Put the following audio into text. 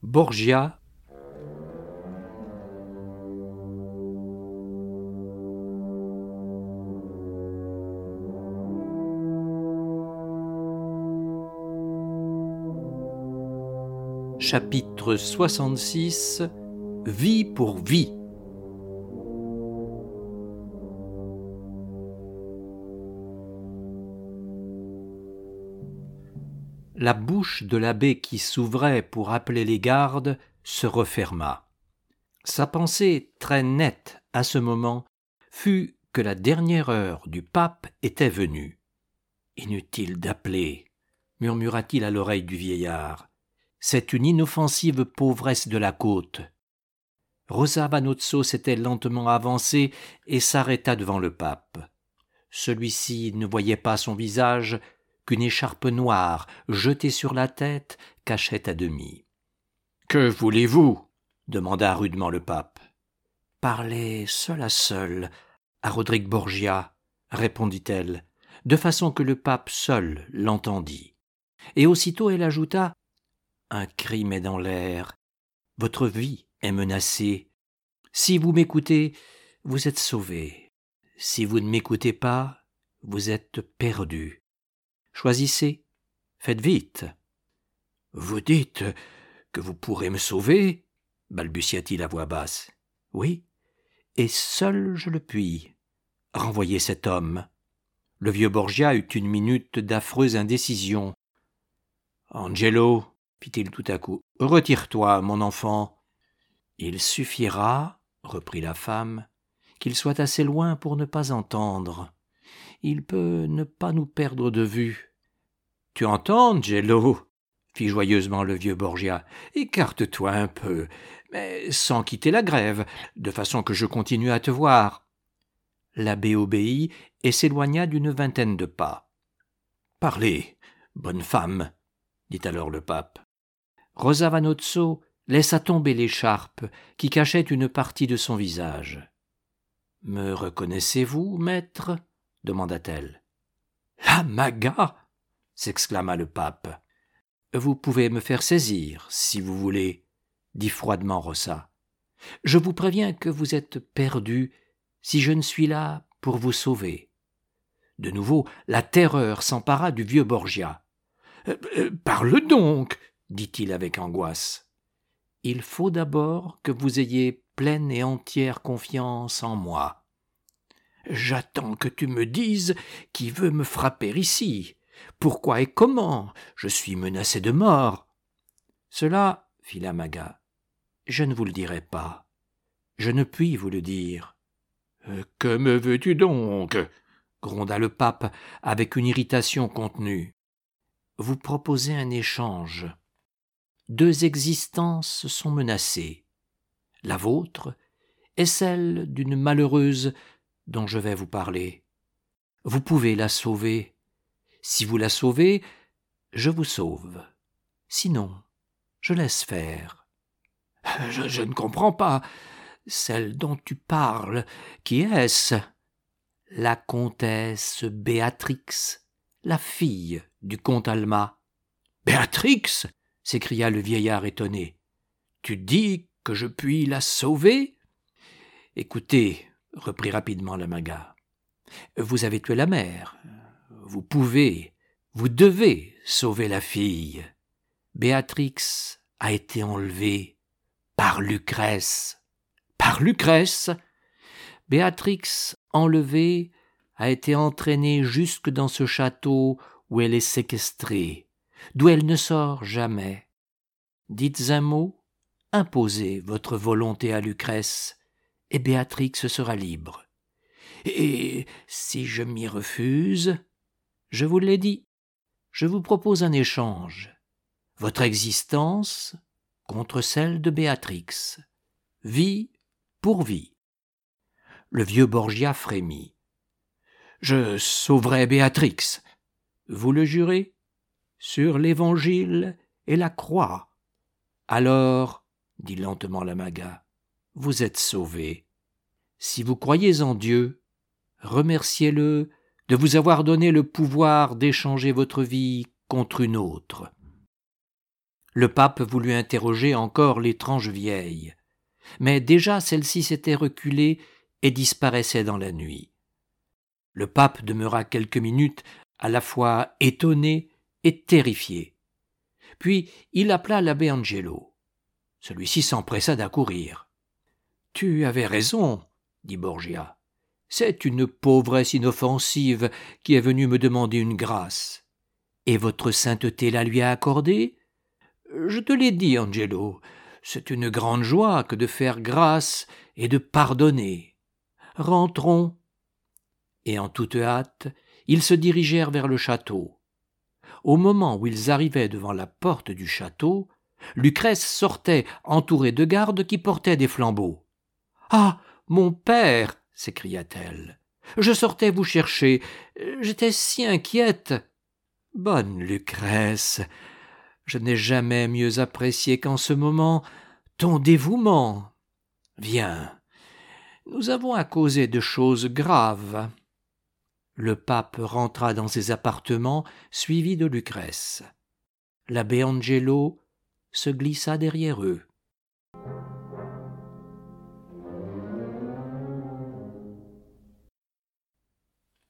Borgia. Chapitre 66. Vie pour vie. La bouche de l'abbé qui s'ouvrait pour appeler les gardes se referma. Sa pensée très nette à ce moment fut que la dernière heure du pape était venue. « Inutile d'appeler » murmura-t-il à l'oreille du vieillard. « C'est une inoffensive pauvresse de la côte. » Rosa Vanozzo s'était lentement avancée et s'arrêta devant le pape. Celui-ci ne voyait pas son visage, qu'une écharpe noire, jetée sur la tête, cachait à demi. « Que voulez-vous » demanda rudement le pape. « Parlez seul à Rodrigue Borgia, » répondit-elle, de façon que le pape seul l'entendit. Et aussitôt elle ajouta « Un crime est dans l'air. Votre vie est menacée. Si vous m'écoutez, vous êtes sauvé. Si vous ne m'écoutez pas, vous êtes perdu. Choisissez. Faites vite. »« Vous dites que vous pourrez me sauver » balbutia-t-il à voix basse. « Oui, et seul je le puis. Renvoyez cet homme. » Le vieux Borgia eut une minute d'affreuse indécision. « Angelo, » fit-il tout à coup, « retire-toi, mon enfant. »« Il suffira, » reprit la femme, « qu'il soit assez loin pour ne pas entendre. Il peut ne pas nous perdre de vue. »« Tu entends, Angelo ?» fit joyeusement le vieux Borgia. « Écarte-toi un peu, mais sans quitter la grève, de façon que je continue à te voir. » L'abbé obéit et s'éloigna d'une vingtaine de pas. « Parlez, bonne femme, » dit alors le pape. Rosa Vanozzo laissa tomber l'écharpe qui cachait une partie de son visage. « Me reconnaissez-vous, maître ?» demanda-t-elle. « La Maga !» s'exclama le pape. « Vous pouvez me faire saisir, si vous voulez, » dit froidement Rosa. « Je vous préviens que vous êtes perdu si je ne suis là pour vous sauver. » De nouveau, la terreur s'empara du vieux Borgia. « Parle donc !» dit-il avec angoisse. « Il faut d'abord que vous ayez pleine et entière confiance en moi. »« J'attends que tu me dises qui veut me frapper ici. Pourquoi et comment ? Je suis menacé de mort. »« Cela, » fit la Maga, « je ne vous le dirai pas. Je ne puis vous le dire. »« Que me veux-tu donc ?» gronda le pape avec une irritation contenue. « Vous proposez un échange. 2 existences sont menacées. La vôtre est celle d'une malheureuse dont je vais vous parler. Vous pouvez la sauver. Si vous la sauvez, je vous sauve. Sinon, je laisse faire. »« Je ne comprends pas. Celle dont tu parles, qui est-ce ? » ?»« La comtesse Béatrix, la fille du comte Alma. »« Béatrix !» s'écria le vieillard étonné. « Tu dis que je puis la sauver ? » ?»« Écoutez, » reprit rapidement la Maga, « vous avez tué la mère. Vous pouvez, vous devez sauver la fille. Béatrix a été enlevée par Lucrèce. »« Par Lucrèce ?» ?»« Béatrix, enlevée, a été entraînée jusque dans ce château où elle est séquestrée, d'où elle ne sort jamais. Dites un mot, imposez votre volonté à Lucrèce, et Béatrix sera libre. Et si je m'y refuse, je vous l'ai dit, je vous propose un échange. Votre existence contre celle de Béatrix. Vie pour vie. » Le vieux Borgia frémit. « Je sauverai Béatrix. »« Vous le jurez ? » ?»« Sur l'Évangile et la croix. »« Alors, dit lentement la Maga, vous êtes sauvé. Si vous croyez en Dieu, remerciez-le de vous avoir donné le pouvoir d'échanger votre vie contre une autre. » Le pape voulut interroger encore l'étrange vieille, mais déjà celle-ci s'était reculée et disparaissait dans la nuit. Le pape demeura quelques minutes à la fois étonné et terrifié. Puis il appela l'abbé Angelo. Celui-ci s'empressa d'accourir. « Tu avais raison, dit Borgia. C'est une pauvresse inoffensive qui est venue me demander une grâce. Et votre sainteté la lui a accordée ? Je te l'ai dit, Angelo, c'est une grande joie que de faire grâce et de pardonner. Rentrons. » Et en toute hâte, ils se dirigèrent vers le château. Au moment où ils arrivaient devant la porte du château, Lucrèce sortait entourée de gardes qui portaient des flambeaux. « Ah, mon père !» s'écria-t-elle. « Je sortais vous chercher. J'étais si inquiète. » « Bonne Lucrèce, je n'ai jamais mieux apprécié qu'en ce moment ton dévouement. Viens, nous avons à causer de choses graves. » Le pape rentra dans ses appartements, suivi de Lucrèce. L'abbé Angelo se glissa derrière eux.